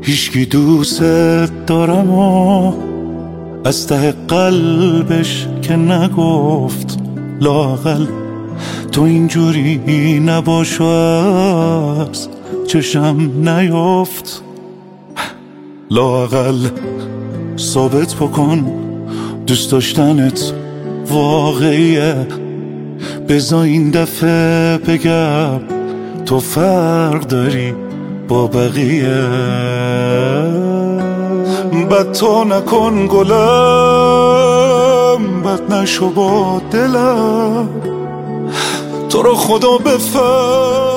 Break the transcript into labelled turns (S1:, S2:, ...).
S1: هیچکی دوست دارم و از ته قلبش که نگفت، لااقل تو اینجوری نباش و از چشم نیفت. لااقل ثابت بکن دوست داشتنت واقعیه، بذار این دفعه بگم تو فرق داری با بقیه. بد تو نکن گلم، بد نشو با دلم، تو رو خدا بفهم